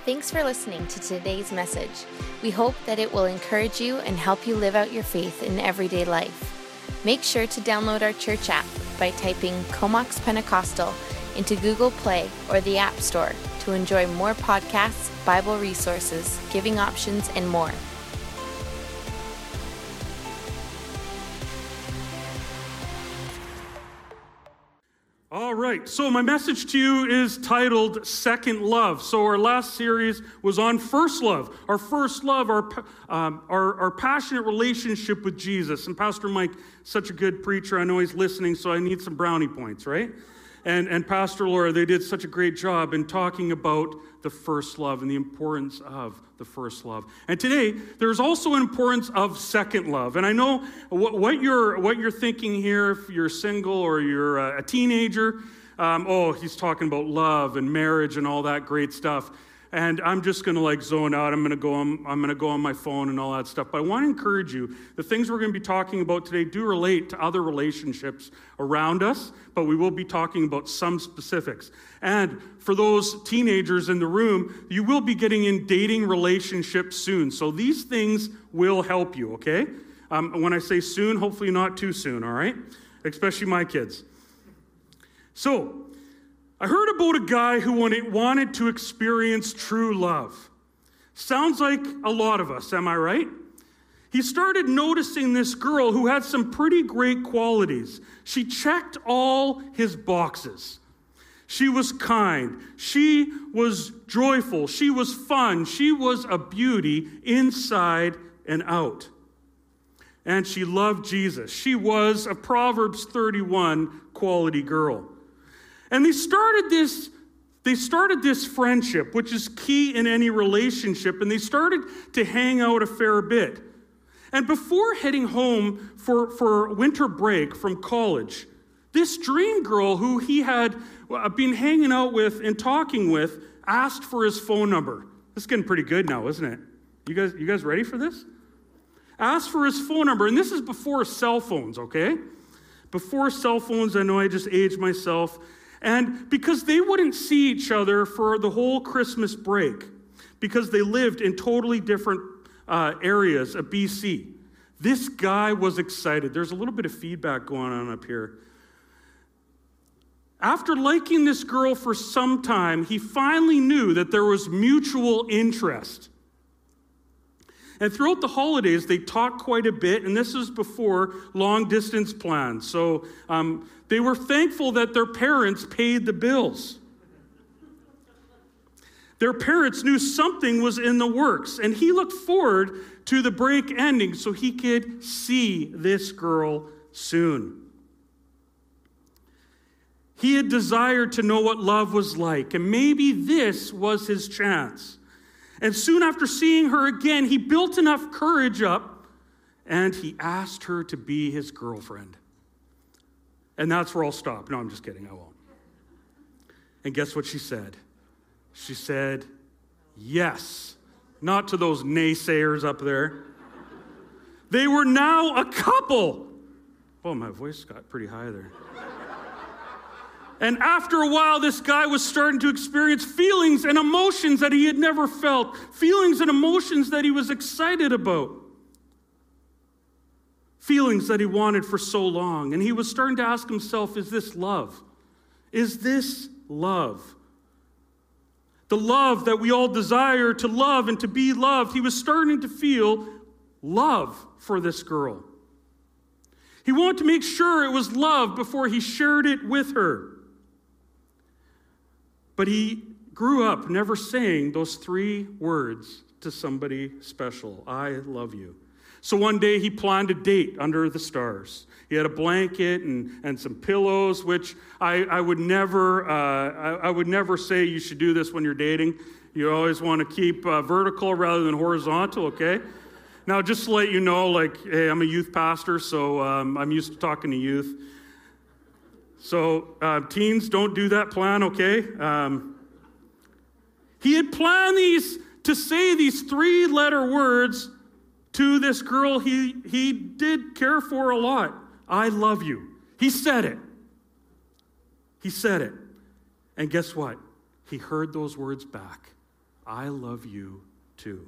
Thanks for listening to today's message. We hope that it will encourage you and help you live out your faith in everyday life. Make sure to download our church app by typing Comox Pentecostal into Google Play or the App Store to enjoy more podcasts, Bible resources, giving options, and more. All right, so my message to you is titled Second Love. So our last series was on first love, our passionate relationship with Jesus. And Pastor Mike, such a good preacher, I know he's listening, so I need some brownie points, right? And Pastor Laura, they did such a great job in talking about the first love and the importance of the first love. And today, there's also an importance of second love. And I know what you're thinking here, if you're single or you're a teenager. He's talking about love and marriage and all that great stuff. And I'm just going to zone out. I'm going to go on my phone and all that stuff. But I want to encourage you, the things we're going to be talking about today do relate to other relationships around us, but we will be talking about some specifics. And for those teenagers in the room, you will be getting in dating relationships soon. So these things will help you, okay? When I say soon, hopefully not too soon, all right? Especially my kids. So, I heard about a guy who wanted to experience true love. Sounds like a lot of us, am I right? He started noticing this girl who had some pretty great qualities. She checked all his boxes. She was kind. She was joyful. She was fun. She was a beauty inside and out. And she loved Jesus. She was a Proverbs 31 quality girl. And they started this friendship, which is key in any relationship, and they started to hang out a fair bit. And before heading home for winter break from college, this dream girl who he had been hanging out with and talking with asked for his phone number. This is getting pretty good now, isn't it? You guys ready for this? Asked for his phone number, and this is before cell phones, okay? Before cell phones, I know I just aged myself. And because they wouldn't see each other for the whole Christmas break, because they lived in totally different areas of BC, this guy was excited. There's a little bit of feedback going on up here. After liking this girl for some time, he finally knew that there was mutual interest. And throughout the holidays, they talked quite a bit, and this was before long-distance plans. So they were thankful that their parents paid the bills. Their parents knew something was in the works, and he looked forward to the break ending so he could see this girl soon. He had desired to know what love was like, and maybe this was his chance. And soon after seeing her again, he built enough courage up and he asked her to be his girlfriend. And that's where I'll stop. No, I'm just kidding. I won't. And guess what she said? She said, yes. Not to those naysayers up there. They were now a couple. Oh, my voice got pretty high there. And after a while, this guy was starting to experience feelings and emotions that he had never felt, feelings and emotions that he was excited about, feelings that he wanted for so long. And he was starting to ask himself, is this love? Is this love? The love that we all desire to love and to be loved. He was starting to feel love for this girl. He wanted to make sure it was love before he shared it with her. But he grew up never saying those 3 words to somebody special. I love you. So one day he planned a date under the stars. He had a blanket and some pillows, which I would never say you should do this when you're dating. You always want to keep vertical rather than horizontal, okay? Now, just to let you know, hey, I'm a youth pastor, so I'm used to talking to youth. So teens, don't do that plan, okay? He had planned to say these 3-letter words to this girl he did care for a lot. I love you. He said it. He said it. And guess what? He heard those words back. I love you too.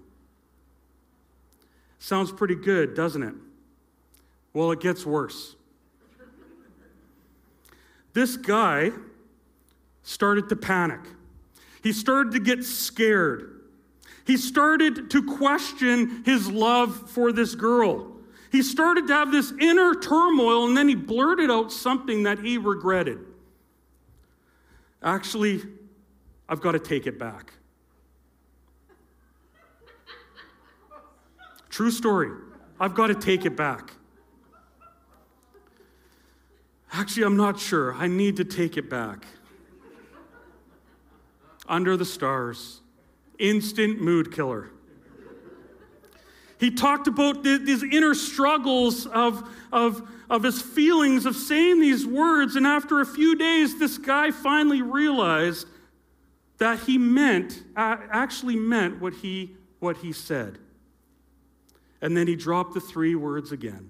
Sounds pretty good, doesn't it? Well, it gets worse. This guy started to panic. He started to get scared. He started to question his love for this girl. He started to have this inner turmoil, and then he blurted out something that he regretted. Actually, I've got to take it back. True story. I've got to take it back. Actually, I'm not sure. I need to take it back. Under the stars. Instant mood killer. He talked about these inner struggles of his feelings of saying these words, and after a few days, this guy finally realized that he actually meant what he said. And then he dropped the 3 words again.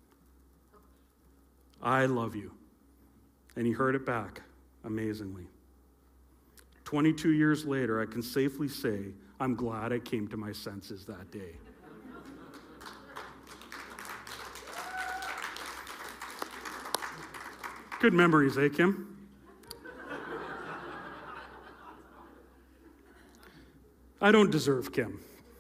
I love you. And he heard it back, amazingly. 22 years later, I can safely say, I'm glad I came to my senses that day. Good memories, eh, Kim? I don't deserve Kim.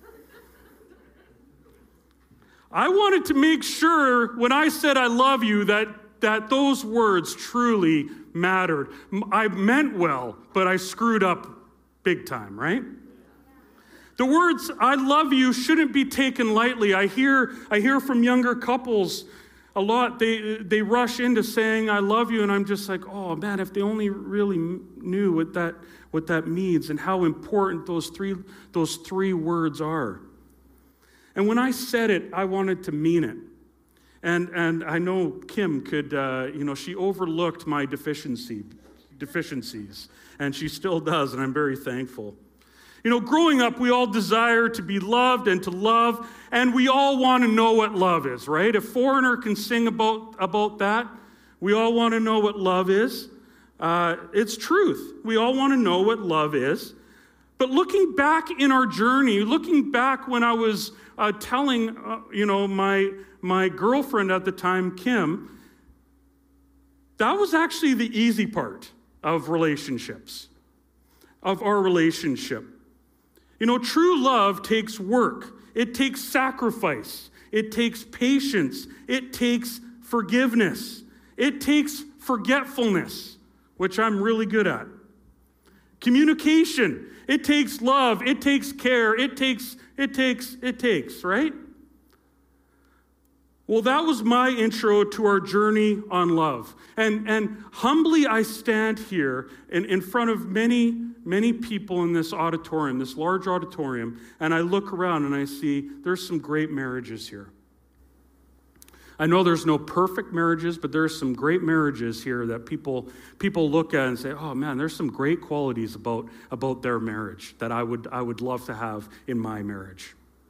I wanted to make sure when I said I love you that those words truly mattered. I meant well, but I screwed up big time, right? The words I love you shouldn't be taken lightly. I hear from younger couples a lot, they rush into saying I love you, and I'm just like, oh man, if they only really knew what that means and how important those three words are. And when I said it, I wanted to mean it. And I know Kim could, she overlooked my deficiencies, and she still does, and I'm very thankful. Growing up, we all desire to be loved and to love, and we all want to know what love is, right? A foreigner can sing about that. We all want to know what love is. It's truth. We all want to know what love is. But looking back in our journey, looking back when I was telling, my girlfriend at the time, Kim, that was actually the easy part of relationships, of our relationship. True love takes work. It takes sacrifice. It takes patience. It takes forgiveness. It takes forgetfulness, which I'm really good at. Communication. It takes love. It takes care. It takes, right? Well, that was my intro to our journey on love. And humbly I stand here in front of many, many people in this auditorium, this large auditorium, and I look around and I see there's some great marriages here. I know there's no perfect marriages, but there's some great marriages here that people look at and say, oh man, there's some great qualities about their marriage that I would love to have in my marriage.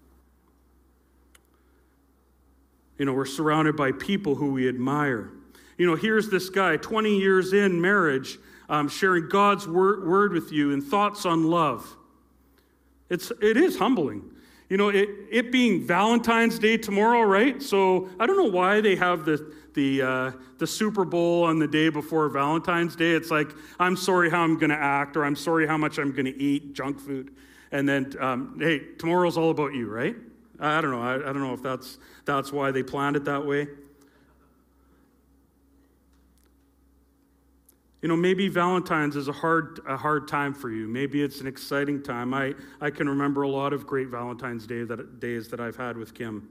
We're surrounded by people who we admire. Here's this guy, 20 years in marriage, sharing God's word with you and thoughts on love. It is humbling. It being Valentine's Day tomorrow, right? So I don't know why they have the Super Bowl on the day before Valentine's Day. It's like, I'm sorry how I'm going to act, or I'm sorry how much I'm going to eat junk food. And then, hey, tomorrow's all about you, right? I don't know. I don't know if that's why they planned it that way. Maybe Valentine's is a hard time for you. Maybe it's an exciting time. I can remember a lot of great Valentine's days that I've had with Kim.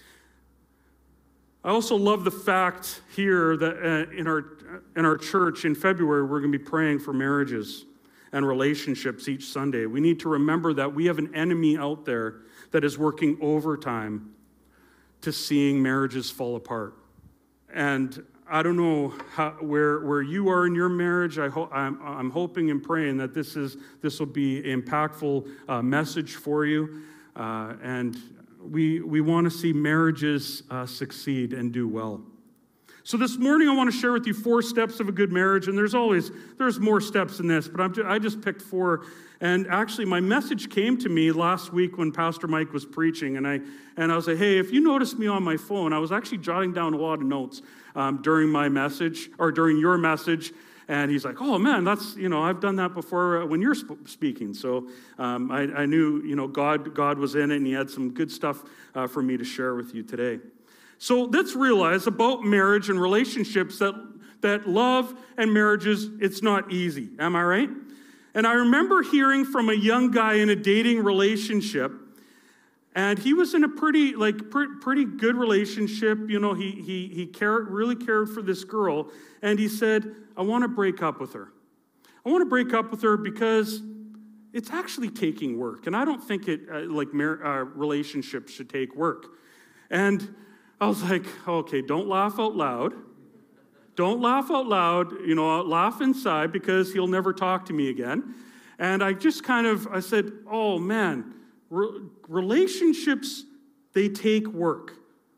I also love the fact here that in our church in February, we're going to be praying for marriages and relationships each Sunday. We need to remember that we have an enemy out there that is working overtime to seeing marriages fall apart. And I don't know where you are in your marriage. I'm hoping and praying that this will be an impactful message for you. And we want to see marriages succeed and do well. So this morning I want to share with you 4 steps of a good marriage, and there's more steps in this, but I just picked 4. And actually my message came to me last week when Pastor Mike was preaching, and I was like, hey, if you notice me on my phone, I was actually jotting down a lot of notes during my message, or during your message. And he's like, oh man, that's, I've done that before when you're speaking. So I knew, God was in it, and he had some good stuff for me to share with you today. So let's realize about marriage and relationships that love and marriages, it's not easy. Am I right? And I remember hearing from a young guy in a dating relationship, and he was in a pretty good relationship. He really cared for this girl, and he said, I want to break up with her. I want to break up with her because it's actually taking work, and I don't think relationships should take work. And I was like, okay, don't laugh out loud. Don't laugh out loud, laugh inside, because he'll never talk to me again. And I said, oh man, relationships, they take work.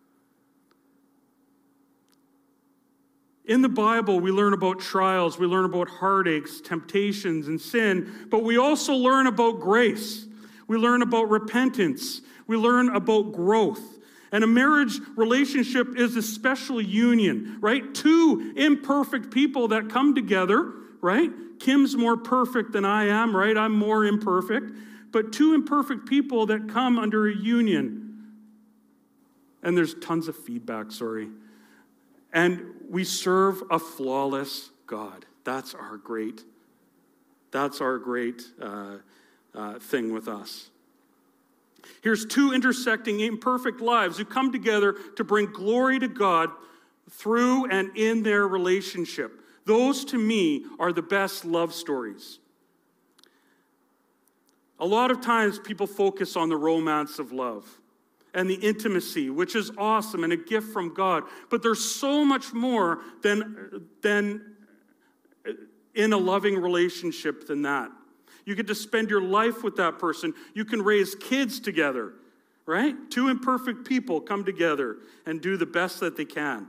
In the Bible, we learn about trials, we learn about heartaches, temptations, and sin, but we also learn about grace. We learn about repentance. We learn about growth. And a marriage relationship is a special union, right? 2 imperfect people that come together, right? Kim's more perfect than I am, right? I'm more imperfect. But 2 imperfect people that come under a union. And there's tons of feedback, sorry. And we serve a flawless God. That's our great thing with us. Here's 2 intersecting imperfect lives who come together to bring glory to God through and in their relationship. Those, to me, are the best love stories. A lot of times people focus on the romance of love and the intimacy, which is awesome and a gift from God. But there's so much more than in a loving relationship than that. You get to spend your life with that person. You can raise kids together, right? 2 imperfect people come together and do the best that they can.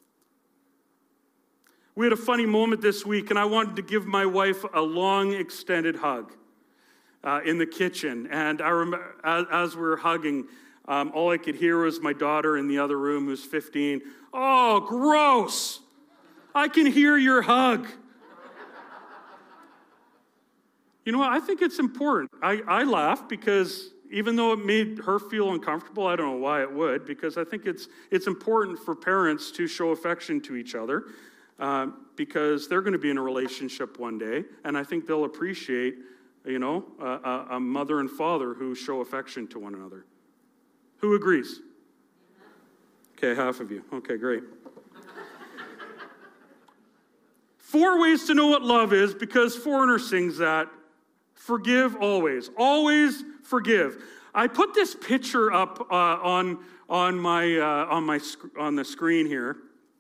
We had a funny moment this week, and I wanted to give my wife a long, extended hug in the kitchen. And I remember, as we were hugging, all I could hear was my daughter in the other room, who's 15. Oh, gross! I can hear your hug. You know what? I think it's important. I laugh because even though it made her feel uncomfortable, I don't know why it would, because I think it's important for parents to show affection to each other because they're going to be in a relationship one day, and I think they'll appreciate, a mother and father who show affection to one another. Who agrees? Okay, half of you. Okay, great. 4 ways to know what love is, because Foreigner sings that. Forgive always. Always forgive. I put this picture up on the screen here.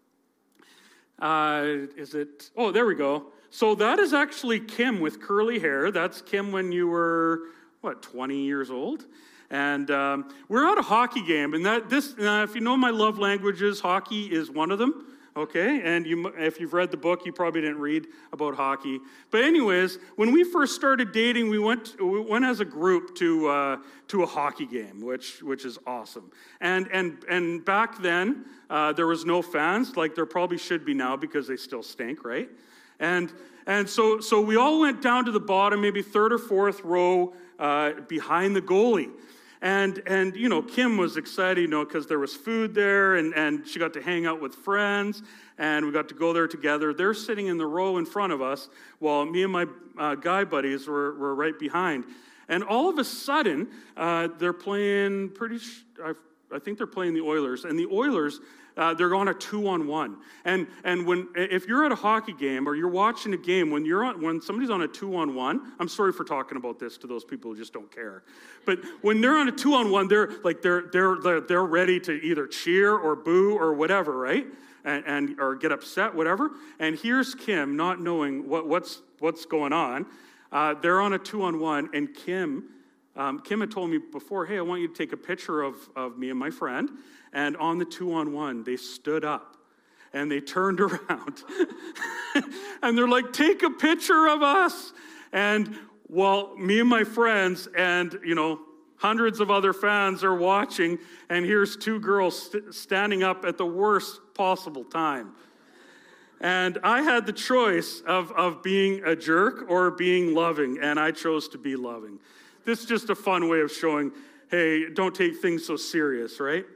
Oh, there we go. So that is actually Kim with curly hair. That's Kim when you were 20 years old. And we're at a hockey game, and if you know my love languages, hockey is one of them. Okay, and if you've read the book, you probably didn't read about hockey. But anyways, when we first started dating, we went as a group to a hockey game, which is awesome. And back then, there was no fans, like there probably should be now, because they still stink, right? And so we all went down to the bottom, maybe 3rd or 4th row behind the goalie. And Kim was excited, because there was food there, and she got to hang out with friends, and we got to go there together. They're sitting in the row in front of us, while me and my guy buddies were right behind. And all of a sudden, they're playing I think they're playing the Oilers, and the Oilers, they're on a 2-on-1. And if you're at a hockey game or you're watching a game, when somebody's on a 2-on-1, I'm sorry for talking about this to those people who just don't care, but when they're on a 2-on-1, they're ready to either cheer or boo or whatever, right? And or get upset, whatever. And here's Kim, not knowing what's going on. They're on a 2-on-1, and Kim had told me before, hey, I want you to take a picture of me and my friend. And on the 2-on-1, they stood up. And they turned around. And they're like, take a picture of us. And while me and my friends and, hundreds of other fans are watching, and here's two girls standing up at the worst possible time. And I had the choice of being a jerk or being loving, and I chose to be loving. This is just a fun way of showing, hey, don't take things so serious, right?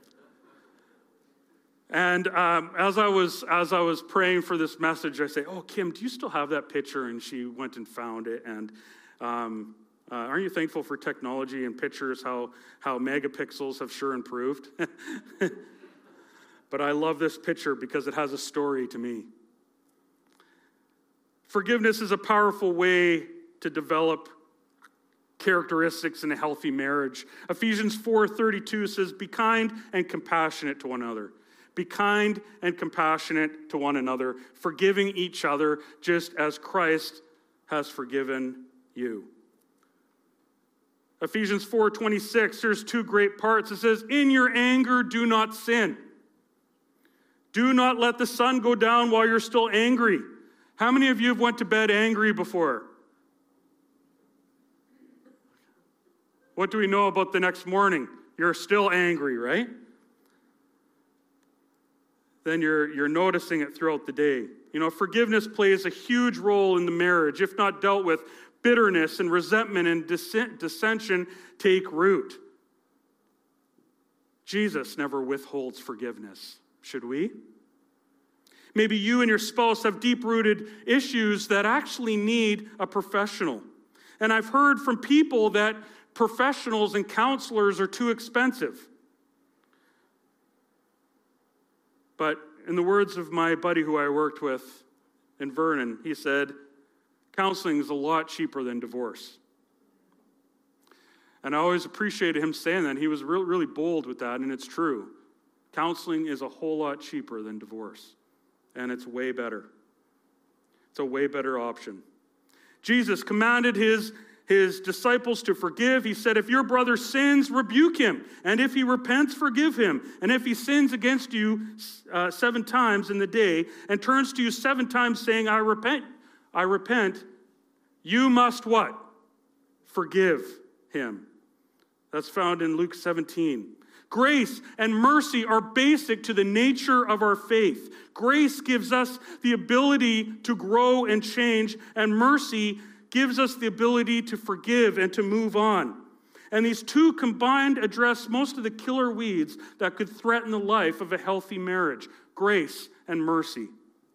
And as I was praying for this message, I say, oh, Kim, do you still have that picture? And she went and found it. And aren't you thankful for technology and pictures, how megapixels have sure improved? But I love this picture because it has a story to me. Forgiveness is a powerful way to develop characteristics in a healthy marriage. Ephesians 4:32 says, be kind and compassionate to one another. Be kind and compassionate to one another, forgiving each other just as Christ has forgiven you. Ephesians 4:26, there's two great parts. It says, in your anger, do not sin. Do not let the sun go down while you're still angry. How many of you have went to bed angry before? What do we know about the next morning? You're still angry, right? Then you're noticing it throughout the day. Forgiveness plays a huge role in the marriage. If not dealt with, bitterness and resentment and dissension take root. Jesus never withholds forgiveness. Should we? Maybe you and your spouse have deep-rooted issues that actually need a professional. And I've heard from people that professionals and counselors are too expensive. But in the words of my buddy who I worked with in Vernon, he said, counseling is a lot cheaper than divorce. And I always appreciated him saying that. He was really, really bold with that, and it's true. Counseling is a whole lot cheaper than divorce, and it's way better. It's a way better option. Jesus commanded his disciples to forgive. He said, if your brother sins, rebuke him. And if he repents, forgive him. And if he sins against you 7 times in the day and turns to you 7 times saying, I repent, you must what? Forgive him. That's found in Luke 17. Grace and mercy are basic to the nature of our faith. Grace gives us the ability to grow and change, and mercy gives us the ability to forgive and to move on. And these two combined address most of the killer weeds that could threaten the life of a healthy marriage: grace and mercy.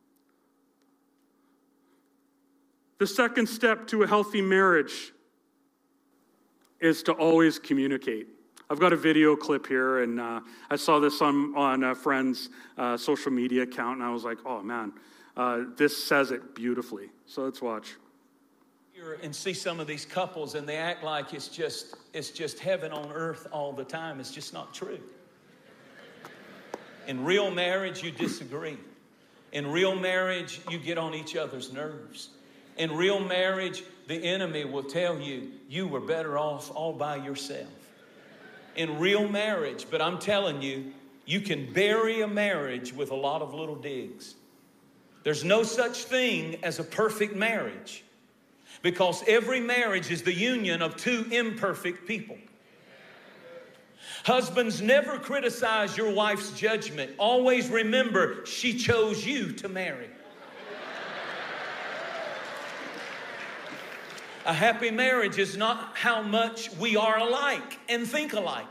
The second step to a healthy marriage is to always communicate. I've got a video clip here, and I saw this on a friend's social media account, and I was like, oh man, this says it beautifully. So let's watch. And see some of these couples, and they act like it's just heaven on earth all the time. It's just not true. In real marriage, you disagree. In real marriage, you get on each other's nerves. In real marriage, the enemy will tell you, you were better off all by yourself. In real marriage, but I'm telling you, you can bury a marriage with a lot of little digs. There's no such thing as a perfect marriage, because every marriage is the union of two imperfect people. Husbands, never criticize your wife's judgment. Always remember, she chose you to marry. A happy marriage is not how much we are alike and think alike.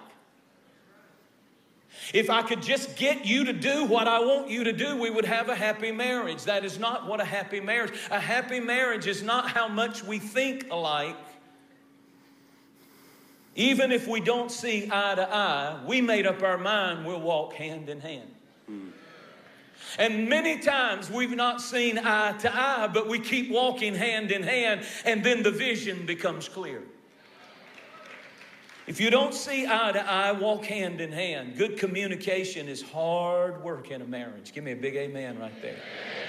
If I could just get you to do what I want you to do, we would have a happy marriage. That is not what a happy marriage. A happy marriage is not how much we think alike. Even if we don't see eye to eye, we made up our mind we'll walk hand in hand. And many times we've not seen eye to eye, but we keep walking hand in hand, and then the vision becomes clear. If you don't see eye to eye, walk hand in hand. Good communication is hard work in a marriage. Give me a big amen right there.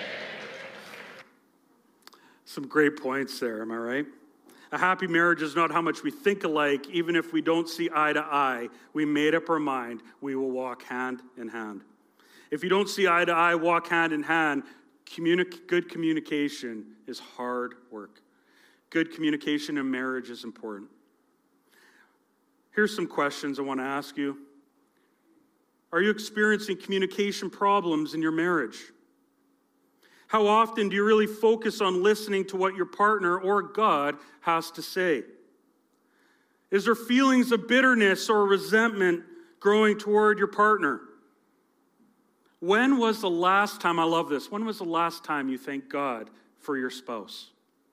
Some great points there, am I right? A happy marriage is not how much we think alike. Even if we don't see eye to eye, we made up our mind we will walk hand in hand. If you don't see eye to eye, walk hand in hand, good communication is hard work. Good communication in marriage is important. Here's some questions I want to ask you. Are you experiencing communication problems in your marriage? How often do you really focus on listening to what your partner or God has to say? Is there feelings of bitterness or resentment growing toward your partner? When was the last time, I love this, when was the last time you thanked God for your spouse?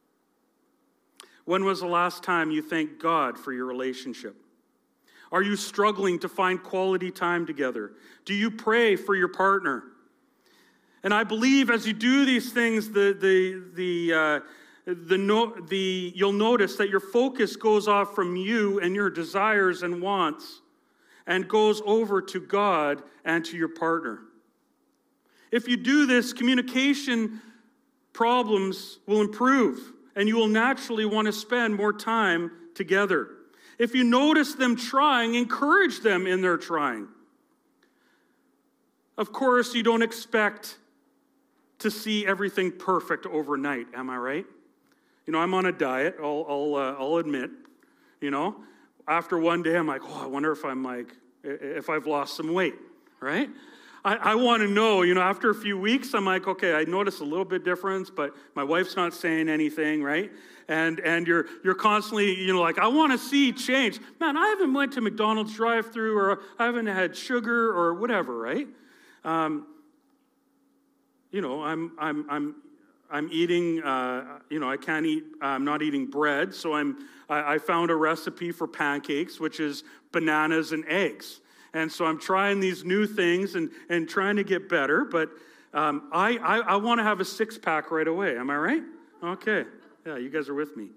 When was the last time you thanked God for your relationship? Are you struggling to find quality time together? Do you pray for your partner? And I believe as you do these things, you'll notice that your focus goes off from you and your desires and wants and goes over to God and to your partner. If you do this, communication problems will improve, and you will naturally want to spend more time together. If you notice them trying, encourage them in their trying. Of course, you don't expect to see everything perfect overnight, am I right? I'm on a diet, I'll admit. After one day, I'm like, I wonder if I've lost some weight, right? I want to know, after a few weeks, I'm like, okay, I notice a little bit difference, but my wife's not saying anything, right? And you're constantly, like, I want to see change. Man, I haven't went to McDonald's drive-thru, or I haven't had sugar or whatever, right? I'm eating, I can't eat, I'm not eating bread, so I found a recipe for pancakes, which is bananas and eggs. And so I'm trying these new things and trying to get better, but I want to have a six-pack right away. Am I right? Okay. Yeah, you guys are with me.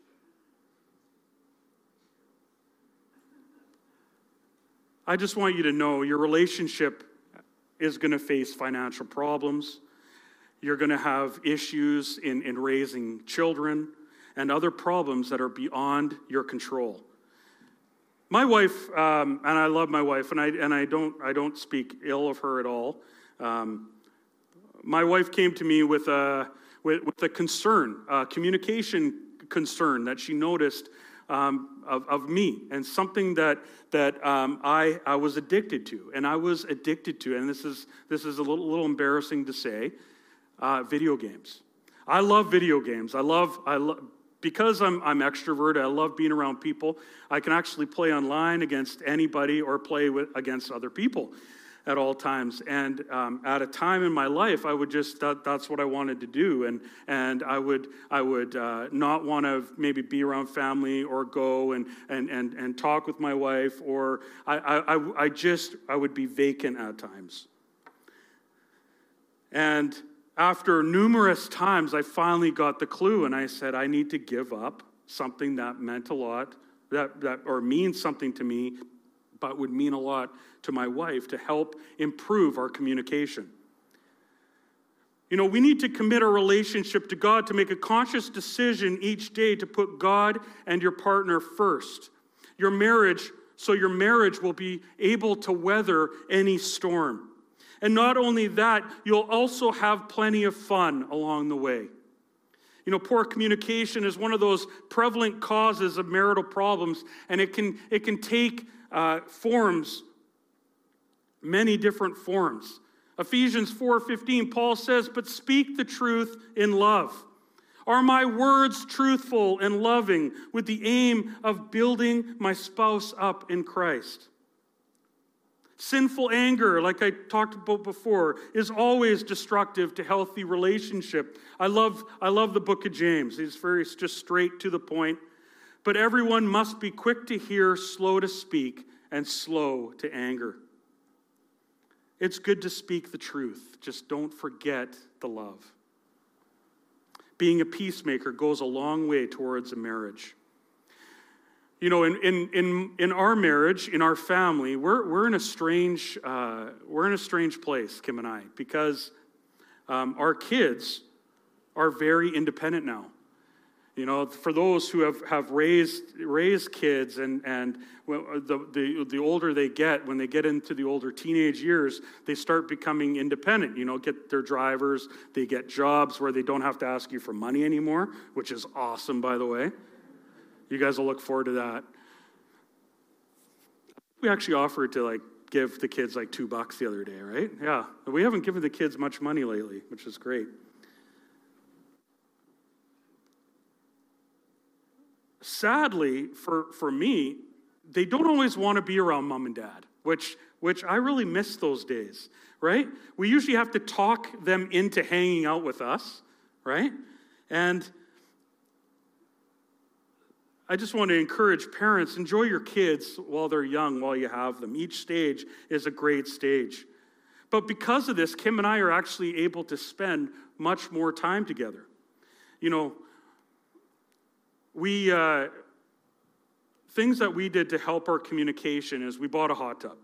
I just want you to know your relationship is going to face financial problems. You're going to have issues in raising children and other problems that are beyond your control. My wife, and I love my wife, and I don't speak ill of her at all. My wife came to me with a concern, a communication concern that she noticed of me, and something that I was addicted to, and and this is a little embarrassing to say, video games. I love video games. I love. Because I'm extroverted, I love being around people. I can actually play online against anybody or play against other people at all times. And at a time in my life, I would just that's what I wanted to do, and I would not want to maybe be around family or go and talk with my wife, or I would be vacant at times. And after numerous times, I finally got the clue, and I said, I need to give up something that meant a lot, or means something to me, but would mean a lot to my wife, to help improve our communication. We need to commit our relationship to God, to make a conscious decision each day to put God and your partner first. Your marriage will be able to weather any storm. And not only that, you'll also have plenty of fun along the way. Poor communication is one of those prevalent causes of marital problems, and it can take forms, many different forms. Ephesians 4:15, Paul says, "But speak the truth in love. Are my words truthful and loving, with the aim of building my spouse up in Christ?" Sinful anger, like I talked about before, is always destructive to healthy relationship. I love the book of James. He's just straight to the point. But everyone must be quick to hear, slow to speak, and slow to anger. It's good to speak the truth. Just don't forget the love. Being a peacemaker goes a long way towards a marriage. In our marriage, in our family, we're in a strange place, Kim and I, because our kids are very independent now. You know, for those who have raised kids, and the older they get, when they get into the older teenage years, they start becoming independent. You know, get their drivers, they get jobs where they don't have to ask you for money anymore, which is awesome, by the way. You guys will look forward to that. We actually offered to give the kids $2 the other day, right? Yeah, we haven't given the kids much money lately, which is great. Sadly, for me, they don't always want to be around mom and dad, which I really miss those days, right? We usually have to talk them into hanging out with us, right? And I just want to encourage parents, enjoy your kids while they're young, while you have them. Each stage is a great stage. But because of this, Kim and I are actually able to spend much more time together. You know, things that we did to help our communication is we bought a hot tub.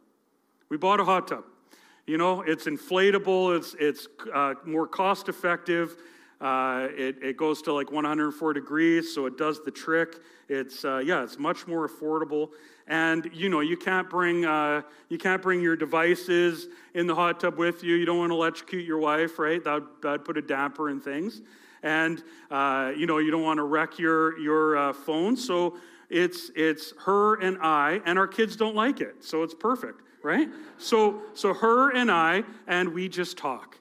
You know, it's inflatable, it's more cost effective. It goes to 104 degrees, so it does the trick. It's much more affordable. And you know, you can't bring your devices in the hot tub with you. You don't want to electrocute your wife, right? That'd put a damper in things. And you know, you don't want to wreck your phone. So it's her and I, and our kids don't like it, so it's perfect, right? So her and I, and we just talk.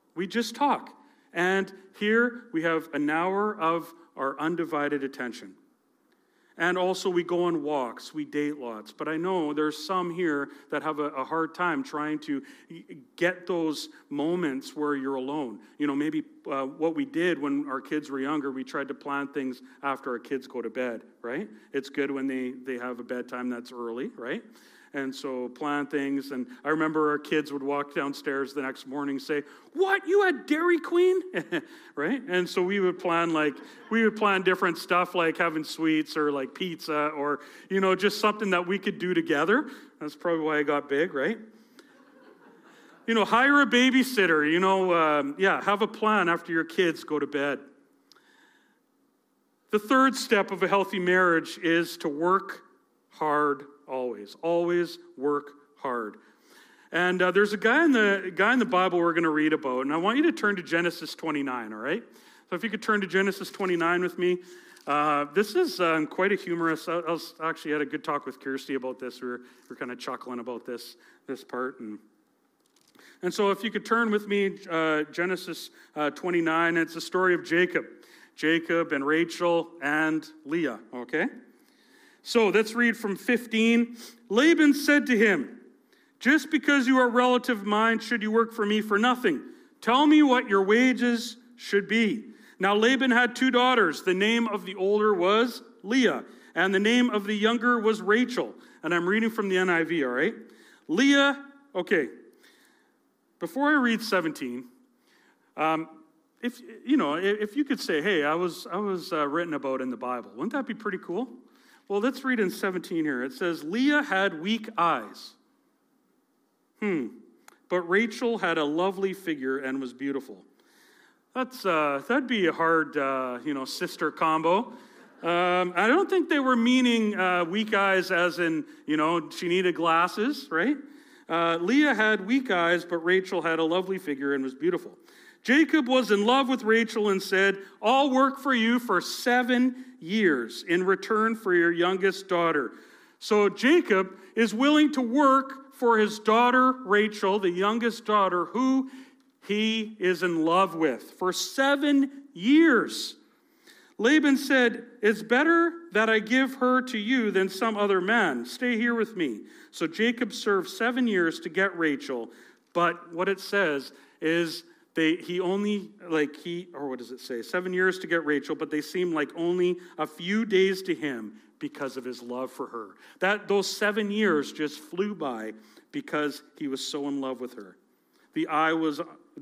And here we have an hour of our undivided attention. And also we go on walks, we date lots. But I know there's some here that have a hard time trying to get those moments where you're alone. You know, maybe what we did when our kids were younger, we tried to plan things after our kids go to bed, right? It's good when they have a bedtime that's early, right? And so plan things. And I remember our kids would walk downstairs the next morning and say, "What, you had Dairy Queen?" Right? And so we would plan different stuff, like having sweets or pizza, or, you know, just something that we could do together. That's probably why I got big, right? You know, hire a babysitter, you know, have a plan after your kids go to bed. The third step of a healthy marriage is to work hard always work hard. And there's a guy in the Bible we're going to read about, and I want you to turn to Genesis 29, all right? So if you could turn to Genesis 29 with me. This is quite a humorous, I actually had a good talk with Kirsty about this. We were kind of chuckling about this part. And so if you could turn with me, Genesis 29, it's the story of Jacob and Rachel and Leah, okay? So let's read from 15. Laban said to him, "Just because you are a relative of mine, should you work for me for nothing? Tell me what your wages should be." Now Laban had 2 daughters. The name of the older was Leah, and the name of the younger was Rachel. And I'm reading from the NIV, all right? Leah, okay. Before I read 17, if you could say, "Hey, I was written about in the Bible," wouldn't that be pretty cool? Well, let's read in 17 here. It says, Leah had weak eyes. But Rachel had a lovely figure and was beautiful. That'd be a hard, sister combo. I don't think they were meaning weak eyes as in, she needed glasses, right? Leah had weak eyes, but Rachel had a lovely figure and was beautiful. Jacob was in love with Rachel and said, "I'll work for you for 7 years in return for your youngest daughter." So Jacob is willing to work for his daughter Rachel, the youngest daughter, who he is in love with, for 7 years. Laban said, "It's better that I give her to you than some other man. Stay here with me." So Jacob served 7 years to get Rachel, but what it says is 7 years to get Rachel, but they seemed like only a few days to him because of his love for her. Those 7 years just flew by because he was so in love with her. His eye was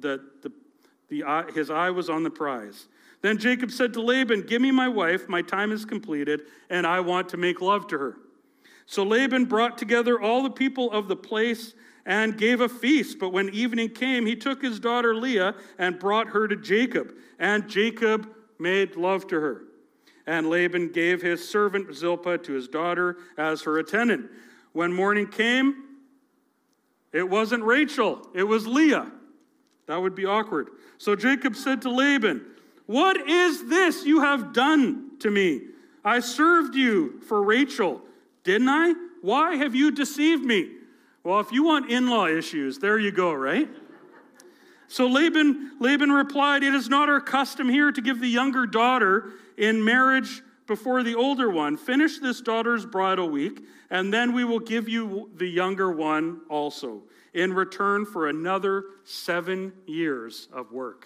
on the prize. Then Jacob said to Laban, "Give me my wife, my time is completed, and I want to make love to her." So Laban brought together all the people of the place and gave a feast. But when evening came, he took his daughter Leah and brought her to Jacob. And Jacob made love to her. And Laban gave his servant Zilpah to his daughter as her attendant. When morning came, it wasn't Rachel, it was Leah. That would be awkward. So Jacob said to Laban, "What is this you have done to me? I served you for Rachel, didn't I? Why have you deceived me?" Well, if you want in-law issues, there you go, right? So Laban replied, "It is not our custom here to give the younger daughter in marriage before the older one. Finish this daughter's bridal week, and then we will give you the younger one also, in return for another 7 years of work."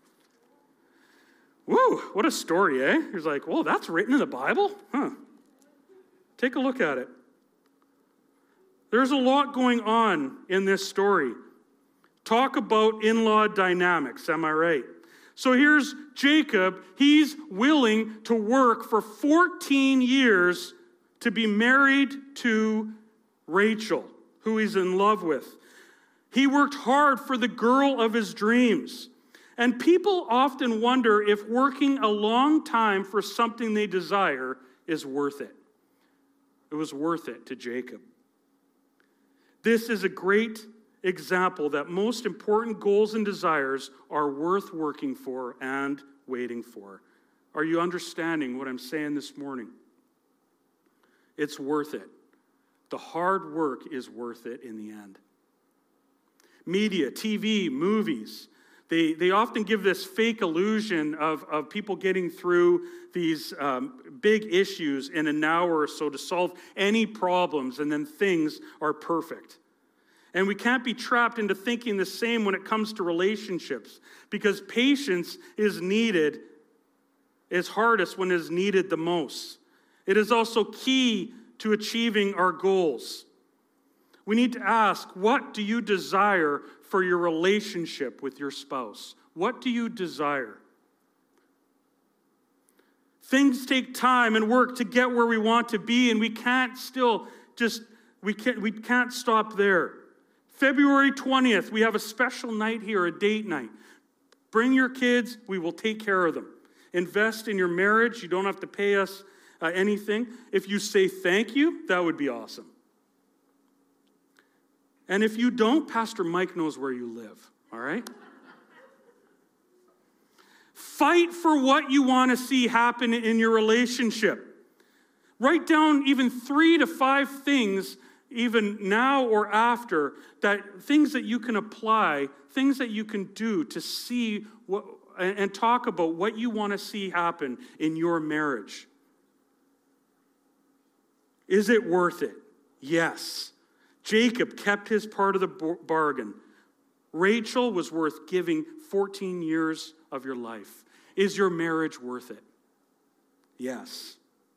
Woo, what a story, eh? He's like, "Whoa, that's written in the Bible? Huh. Take a look at it." There's a lot going on in this story. Talk about in-law dynamics, am I right? So here's Jacob. He's willing to work for 14 years to be married to Rachel, who he's in love with. He worked hard for the girl of his dreams. And people often wonder if working a long time for something they desire is worth it. It was worth it to Jacob. This is a great example that most important goals and desires are worth working for and waiting for. Are you understanding what I'm saying this morning? It's worth it. The hard work is worth it in the end. Media, TV, movies, they often give this fake illusion of people getting through these big issues in an hour or so to solve any problems, and then things are perfect. And we can't be trapped into thinking the same when it comes to relationships, because patience is needed, is hardest when it is needed the most. It is also key to achieving our goals. We need to ask, what do you desire for your relationship with your spouse? What do you desire? Things take time and work to get where we want to be, and we can't stop there. February 20th, we have a special night here, a date night. Bring your kids, we will take care of them. Invest in your marriage, you don't have to pay us anything. If you say thank you, that would be awesome. And if you don't, Pastor Mike knows where you live, all right? Fight for what you want to see happen in your relationship. Write down even 3 to 5 things, even now or after, that things that you can apply, things that you can do to see what, and talk about what you want to see happen in your marriage. Is it worth it? Yes. Jacob kept his part of the bargain. Rachel was worth giving 14 years of your life. Is your marriage worth it? Yes.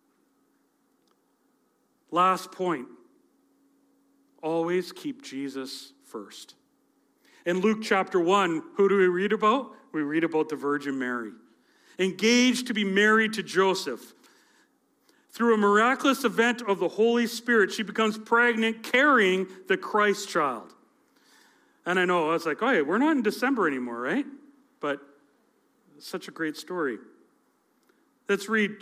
Last point. Always keep Jesus first. In Luke chapter 1, who do we read about? We read about the Virgin Mary, engaged to be married to Joseph. Through a miraculous event of the Holy Spirit, she becomes pregnant, carrying the Christ child. And I know, I was like, oh, yeah, we're not in December anymore, right? But it's such a great story. Let's read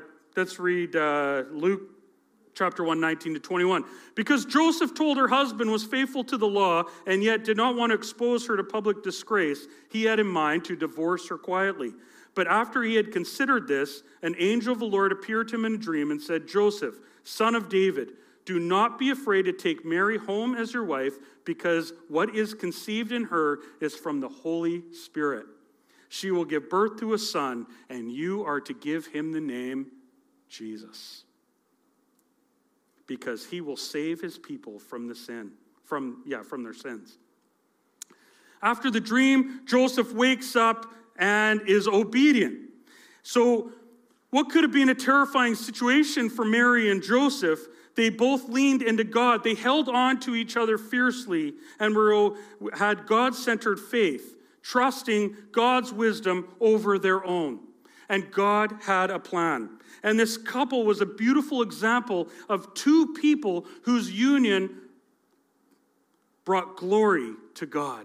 Luke chapter 1, 19 to 21. Because Joseph told her husband was faithful to the law and yet did not want to expose her to public disgrace, he had in mind to divorce her quietly. But after he had considered this, an angel of the Lord appeared to him in a dream and said, Joseph, son of David, do not be afraid to take Mary home as your wife, because what is conceived in her is from the Holy Spirit. She will give birth to a son, and you are to give him the name Jesus, because he will save his people from their sins. After the dream, Joseph wakes up and is obedient. So what could have been a terrifying situation for Mary and Joseph, they both leaned into God. They held on to each other fiercely and had God-centered faith, trusting God's wisdom over their own. And God had a plan. And this couple was a beautiful example of two people whose union brought glory to God.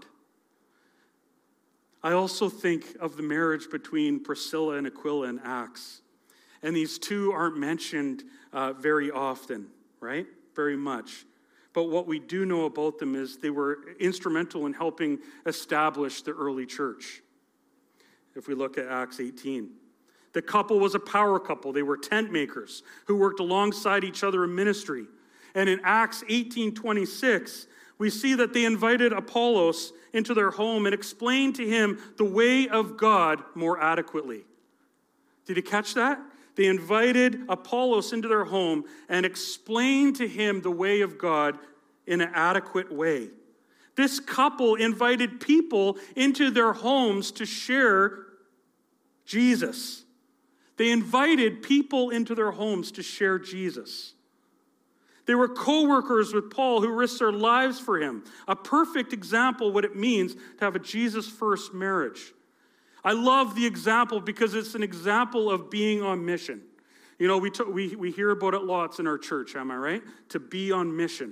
I also think of the marriage between Priscilla and Aquila in Acts. And these two aren't mentioned very often, right? Very much. But what we do know about them is they were instrumental in helping establish the early church. If we look at Acts 18. The couple was a power couple. They were tent makers who worked alongside each other in ministry. And in Acts 18:26, we see that they invited Apollos into their home and explained to him the way of God more adequately. Did you catch that? They invited Apollos into their home and explained to him the way of God in an adequate way. This couple invited people into their homes to share Jesus. They invited people into their homes to share Jesus. They were co-workers with Paul who risked their lives for him. A perfect example of what it means to have a Jesus-first marriage. I love the example because it's an example of being on mission. You know, we hear about it lots in our church, am I right? To be on mission.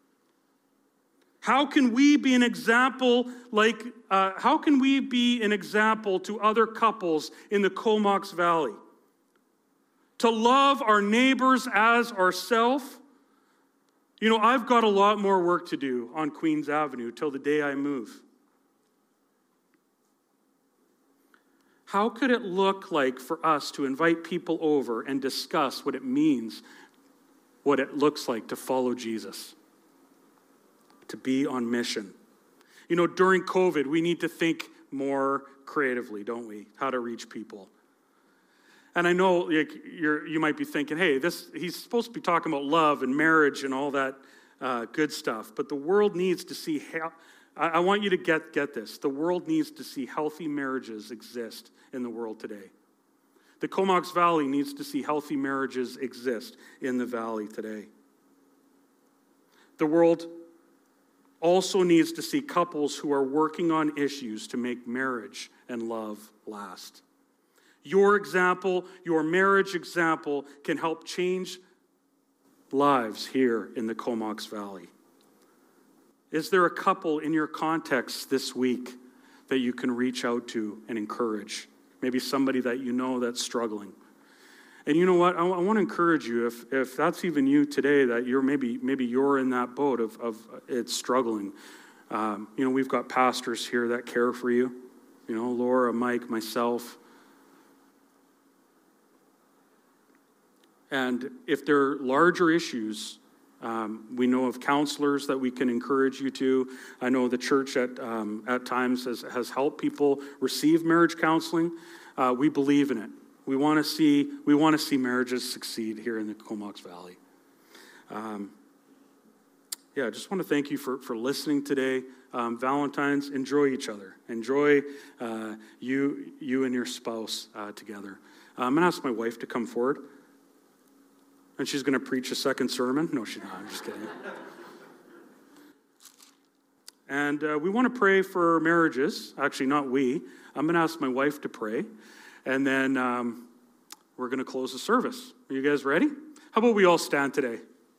How can we be an example to other couples in the Comox Valley? To love our neighbors as ourselves. You know, I've got a lot more work to do on Queens Avenue till the day I move. How could it look like for us to invite people over and discuss what it means, what it looks like to follow Jesus, to be on mission? You know, during COVID, we need to think more creatively, don't we? How to reach people. And I know you might be thinking, hey, he's supposed to be talking about love and marriage and all that good stuff. But the world needs to see, I want you to get this. The world needs to see healthy marriages exist in the world today. The Comox Valley needs to see healthy marriages exist in the valley today. The world also needs to see couples who are working on issues to make marriage and love last. Your example, your marriage example, can help change lives here in the Comox Valley. Is there a couple in your context this week that you can reach out to and encourage? Maybe somebody that you know that's struggling. And you know what? I want to encourage you, if that's even you today, that you're maybe you're in that boat of it's struggling. You know, we've got pastors here that care for you. You know, Laura, Mike, myself. And if there are larger issues, we know of counselors that we can encourage you to. I know the church at times has helped people receive marriage counseling. We believe in it. We want to see marriages succeed here in the Comox Valley. I just want to thank you for listening today. Valentine's, enjoy each other. Enjoy you and your spouse together. I'm going to ask my wife to come forward. And she's going to preach a second sermon. No, she's not. I'm just kidding. And we want to pray for marriages. Actually, not we. I'm going to ask my wife to pray. And then we're going to close the service. Are you guys ready? How about we all stand today?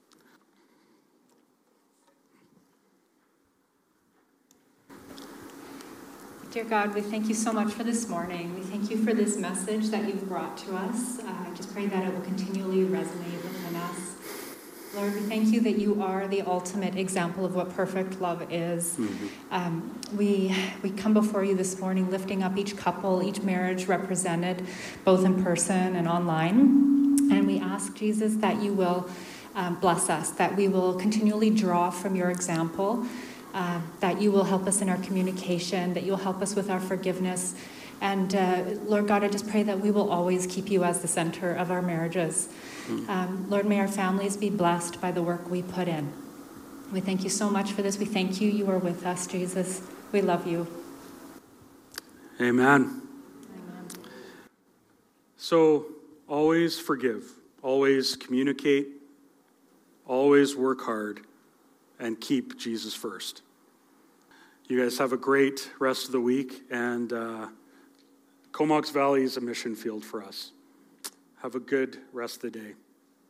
Dear God, we thank you so much for this morning. We thank you for this message that you've brought to us. I just pray that it will continually resonate within us. Lord, we thank you that you are the ultimate example of what perfect love is. Mm-hmm. We come before you this morning lifting up each couple, each marriage represented, both in person and online. And we ask, Jesus, that you will bless us, that we will continually draw from your example, that you will help us in our communication, that you'll help us with our forgiveness. And Lord God, I just pray that we will always keep you as the center of our marriages. Lord, may our families be blessed by the work we put in. We thank you so much for this. We thank you. You are with us, Jesus. We love you. Amen. So always forgive, always communicate, always work hard, and keep Jesus first. You guys have a great rest of the week, and Comox Valley is a mission field for us. Have a good rest of the day.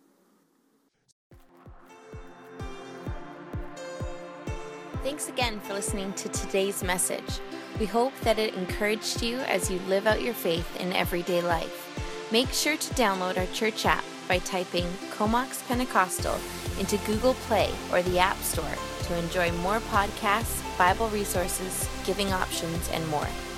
Thanks again for listening to today's message. We hope that it encouraged you as you live out your faith in everyday life. Make sure to download our church app by typing Comox Pentecostal into Google Play or the App Store to enjoy more podcasts, Bible resources, giving options, and more.